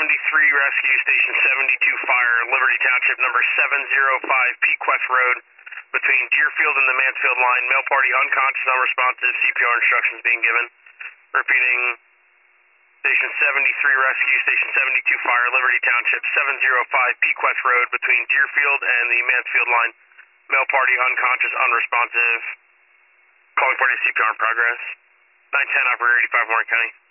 Rescue, Station 72 Fire, Liberty Township, number 705 Pequest Road, between Deerfield and the Mansfield line. Male party unconscious, unresponsive, CPR instructions being given. Repeating, Station 73 Rescue, Station 72 Fire, Liberty Township, 705 Pequest Road, between Deerfield and the Mansfield line. Male party unconscious, unresponsive. Calling party CPR in progress. 910, Operator 85, Warren County.